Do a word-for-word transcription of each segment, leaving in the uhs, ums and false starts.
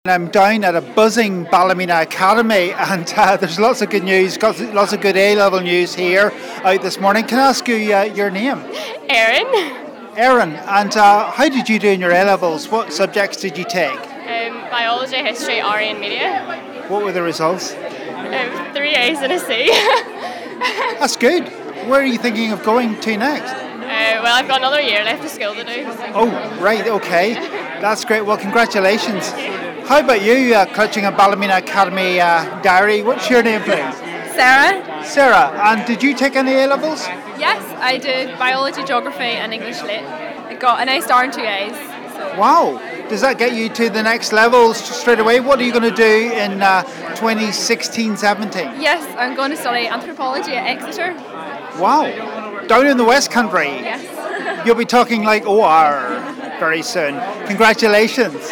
I'm down at a buzzing Ballymena Academy, and uh, there's lots of good news, got lots of good A-level news here out this morning. Can I ask you uh, your name? Erin. Erin, and uh, how did you do in your A-levels? What subjects did you take? Um, biology, history, R E and media. What were the results? Um, three A's and a C. That's good. Where are you thinking of going to next? Uh, well, I've got another year left of school to do. So. Oh, right, okay. That's great. Well, congratulations. How about you, uh, clutching a Ballymena Academy uh, diary? What's your name, please? Sarah. Sarah, and did you take any A-levels? Yes, I did biology, geography and English lit. I got an A star and two A's. So. Wow. Does that get you to the next level straight away? What are you going to do in uh, twenty sixteen seventeen? Yes, I'm going to study anthropology at Exeter. Wow. Down in the West Country? Yes. You'll be talking like O R very soon. Congratulations.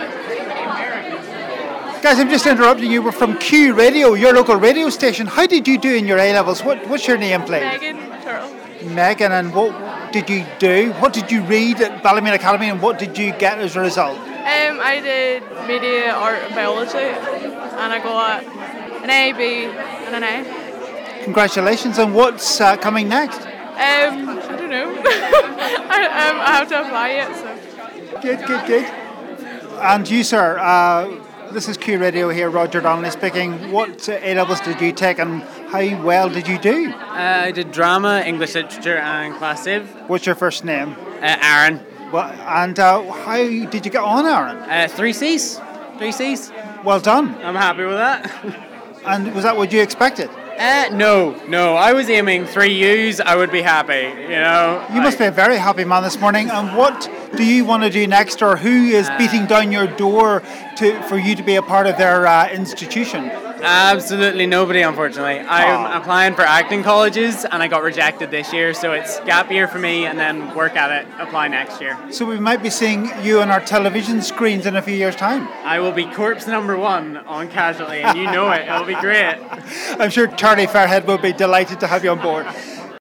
Guys, I'm just interrupting you. We're from Q Radio, your local radio station. How did you do in your A-levels? What, what's your name, please? Megan Turtle. Megan, and what did you do? What did you read at Ballymena Academy, and what did you get as a result? Um, I did media, art and biology, and I got an A, B and an A. Congratulations, and what's uh, coming next? Um, I don't know. I, um, I have to apply yet, so. Good, good, good. And you, sir, uh, this is Q Radio here, Roger Donnelly speaking. What A-levels did you take and how well did you do? Uh, I did drama, English literature and class civ. What's your first name? Uh, Aaron. Well, and uh, how did you get on, Aaron? Uh, three C's. Three C's. Well done. I'm happy with that. And was that what you expected? Uh, no, no. I was aiming three U's. I would be happy, you know. You must be a very happy man this morning. And what do you want to do next, or who is beating down your door to for you to be a part of their uh, institution? Absolutely nobody, unfortunately. I'm Aww. applying for acting colleges and I got rejected this year, so it's gap year for me and then work at it, apply next year. So we might be seeing you on our television screens in a few years' time. I will be corpse number one on Casualty, and you know it. It'll be great. I'm sure Charlie Fairhead will be delighted to have you on board.